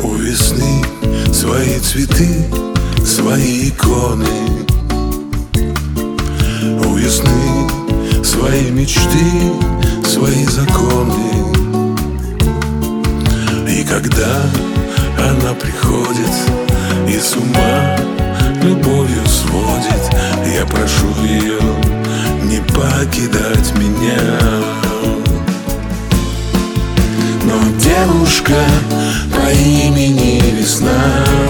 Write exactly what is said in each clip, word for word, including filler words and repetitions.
У весны свои цветы, свои иконы. У весны свои мечты, свои законы. И когда она приходит и с ума любовью сводит, я прошу ее не покидать меня. Но девушка по имени Весна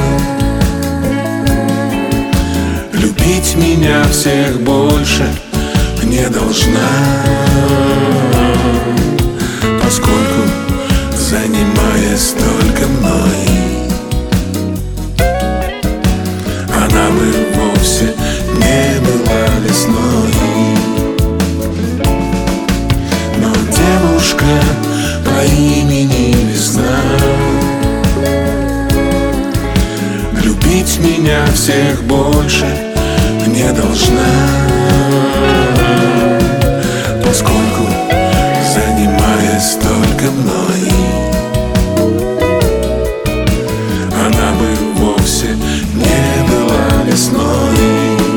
любить меня всех больше не должна, поскольку, занимаясь только мной, она бы вовсе не была весной. Но девушка по имени Весна любить меня всех больше не должна, поскольку, занимаясь только мной, она бы вовсе не была весной.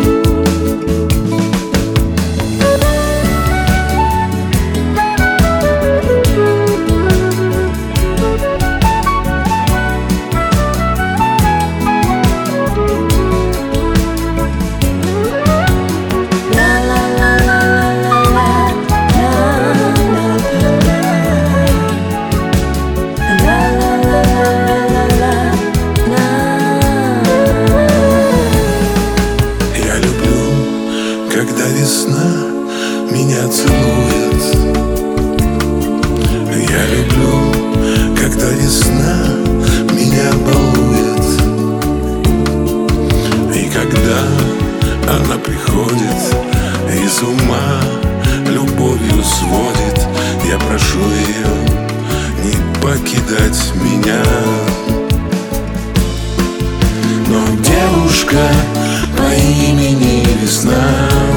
Когда весна меня целует, я люблю, когда весна меня балует. И когда она приходит и с ума любовью сводит, я прошу ее не покидать меня. Но девушка по имени Весна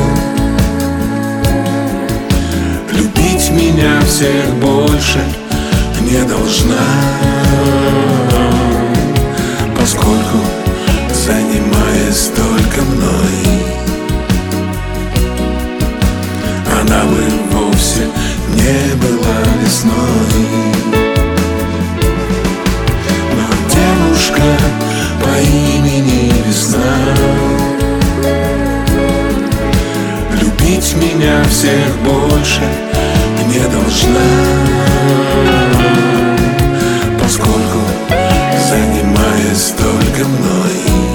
любить меня всех больше не должна, поскольку, занимаясь только мной, она бы вовсе не была весной. Но девушка по имени Весна любить меня всех больше не должна, поскольку, занимаясь только мной,